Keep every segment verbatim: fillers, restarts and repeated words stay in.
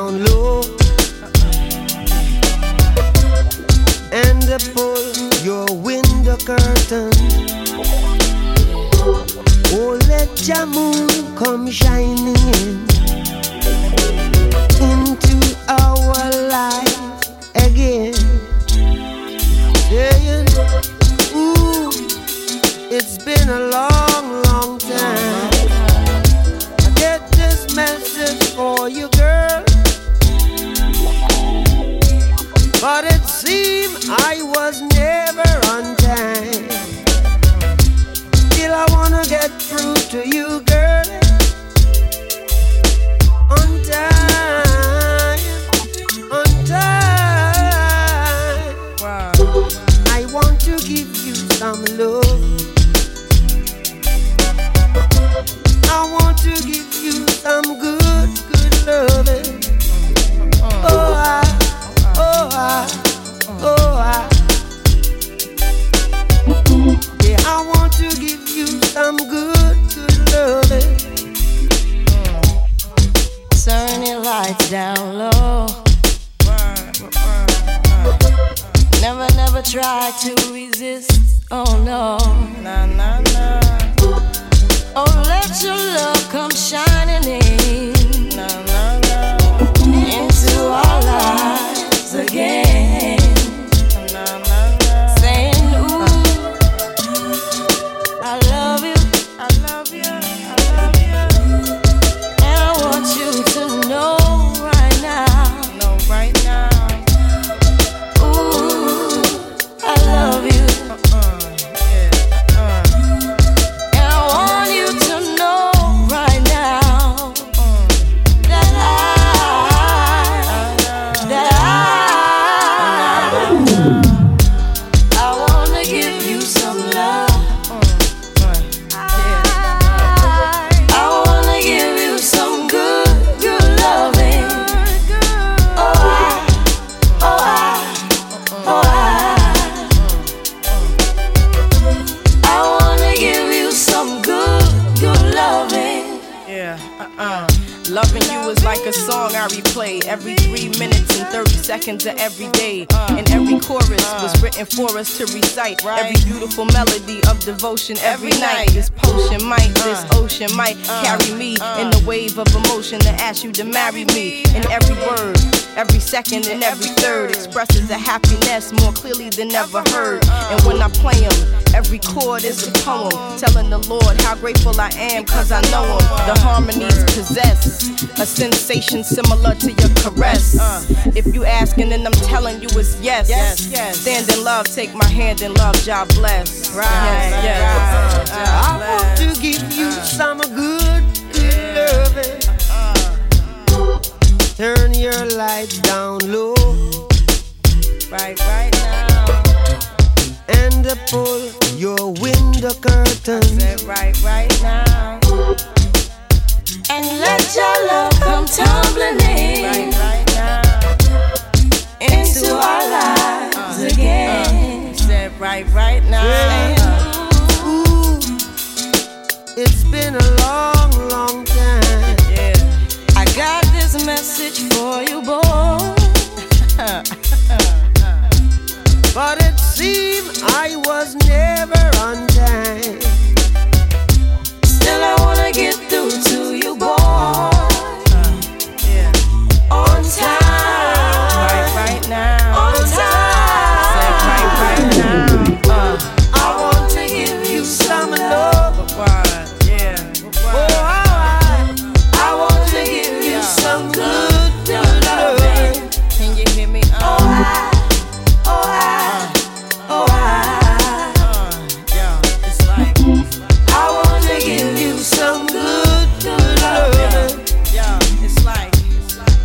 down low and pull your window curtain. Oh, let your moon come shining in into our life again. Saying, ooh, it's been a long, long time. I get this message for you, girl, but it seemed I was never on time. Still I wanna get through to you, girl, on time, on time. Wow. I want to give you some love. I want to give you some good, good loving. Oh, I, oh, I, oh, I. Yeah, I want to give you some good, good loving. Turn your lights down low. Never, never try to resist. Oh no. Nah, nah, nah. Oh, let your love come shining in. Nah, nah, nah. Into our lives again. Nah, nah, nah. Saying, ooh, I love you. I love you. I love you. And I want you to know right now. No, right now. Ooh, I love you. Uh-uh. Yeah. Uh. And I want you to know right now that I, that I, I wanna give you some love. I wanna give you some good, good loving. Oh, I, oh, I, oh, I. I wanna give you some good, good loving. Yeah, uh-uh. Loving you is like a song I replay every three minutes and thirty seconds of every day. And every chorus was written for us to recite. Every beautiful melody of devotion every night. This potion might, this ocean might carry me in the wave of emotion to ask you to marry me. And every word, every second and every third expresses a happiness more clearly than ever heard. And when I play them, every chord is a poem telling the Lord how grateful I am cause I know him. The harmonies possess a sensation similar to your caress. If you asking then I'm telling you it's yes. Yes, yes. Stand in love, take my hand in love, God bless. Right, Yes, yes. right. I want to give you some good, good loving. Turn your lights down low Right, right now. and pull your window curtain. Said right, right now. And let your love come tumbling in Right, right now. into our lives again. Said right, right now. Yeah. Ooh, it's been a long, long time. Yeah. I got this message for you, boy. But it seemed I was never on time. Still I wanna get through to you, boy. Yeah. On time. Right, right now. On time. Said right, right now. Uh. I want to give you some love. Why? Yeah. Oh, Why? I, I want to give you some good, good good loving. loving. Can you hear me? Uh. Oh, I, oh, I, oh, I. Uh. Yeah. It's like. It's like. I want to give you some good, good loving. Yeah. It's like. It's like.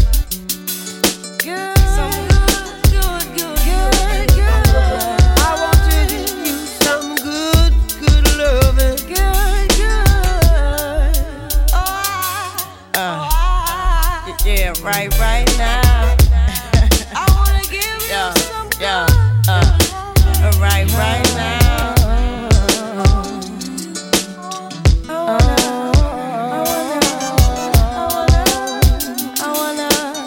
Good, good, good, good, good. I want to give you some good, good loving. Good, good. Oh, I, Uh. oh, I. Yeah. Right, right now. I wanna give you Yeah. some Yeah. good, Uh. good Uh, right, right now. I wanna, I wanna, I wanna, I wanna,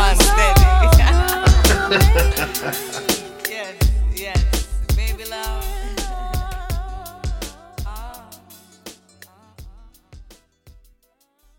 understand it.